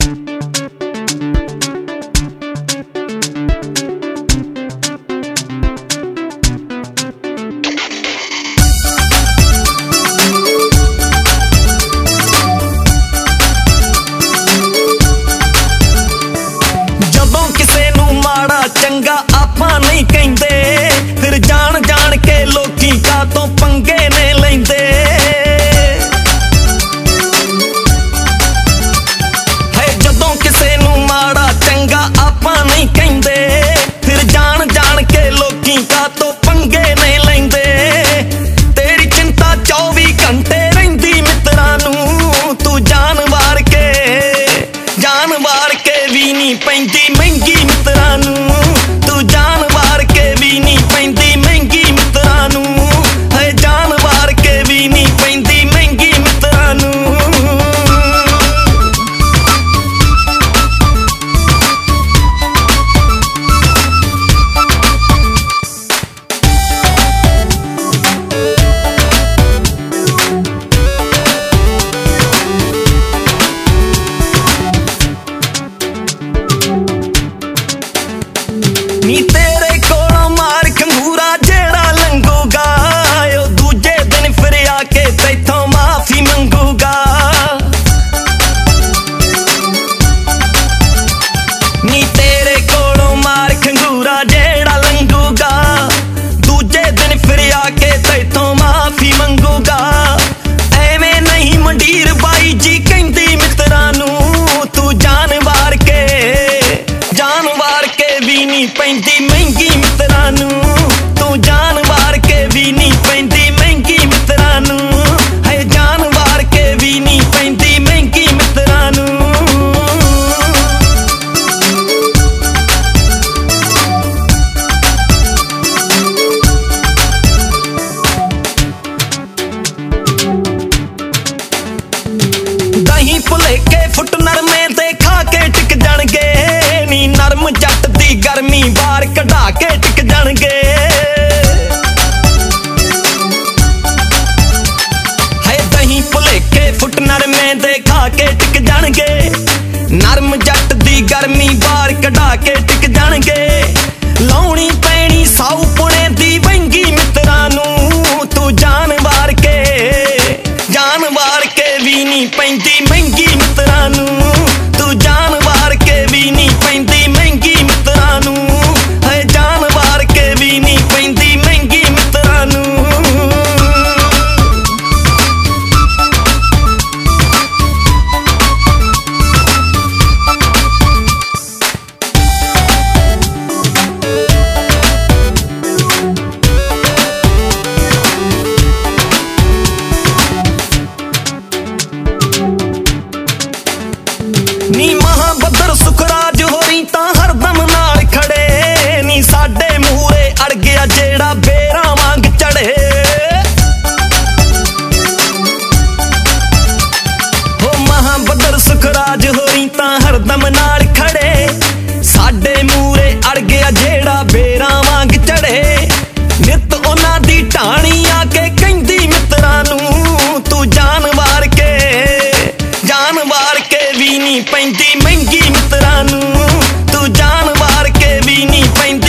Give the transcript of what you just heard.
चंगा आपां नहीं कहंदे, फिर जान जान के लोकी कातों पंगे ने लैंदे। है जदों किसे नूं माड़ा चंगा आपां नहीं कहंदे, फिर जान जान के लोकी कातों पंगे नहीं लैंदे। तेरी चिंता 24 घंटे रहिंदी मित्रां नूं, तू जान वार के भी नहीं पैंदी महंगी मित्रां नूं। नी तेरे कोलों मार खंगूरा जेड़ा लंघूगा, ओ दूजे दिन फिर आके तैथों माफी मंगूगा। नी तेरे कोलों मार खंगूरा जेड़ा लंघूगा, दूजे दिन फिर आके तैथों माफी मंगूगा। एवें नहीं मंडीर बाई जी कहंदी मित्रां नूं, तू जान वार के भी नहीं पैंदी महंगी मित्रां नूं। तू जान वार के भी नहीं पैंदी महंगी मित्रां नूं। है जान वार के भी नहीं पैंदी महंगी मित्रां नूं। दही भुलेखे फुट नरमे ते खा के टिक जाणगे, नी नरम जट दी गर्मी बाहर कढा के टिक जाणगे। है दही भुलेखे फुट नरमे ते खा के टिक जाणगे, नरम जट दी गर्मी बाहर कढा के टिक जाणगे। लाउणी पैणी साऊ पुणे दी वंगी मित्रां नूं, तू जान वार के भी नहीं पैंदी महंगी मित्रां नूं। तू जान वार के भी नहीं पैंदी महंगी मित्रां नूं। है जान वार के भी नहीं पैंदी महंगी मित्रां नूं। नी महाबदर सुखराज होरी तां हरदम नाल खड़े, नी साडे मूहरे अड़ गया जेड़ा बेरां वांग चढ़े। हो महाबदर सुखराज होरी तां हरदम नाल खड़े, साडे मूहरे अड़ गया जेड़ा बेरां वांग चढ़े। नित उन्हां दी ढाणी आके कहंदी मित्रां नूं, तू जान वार के भी नहीं पैंदी महंगी मित्रां नूं। तू जान वार के भी नहीं पैंदी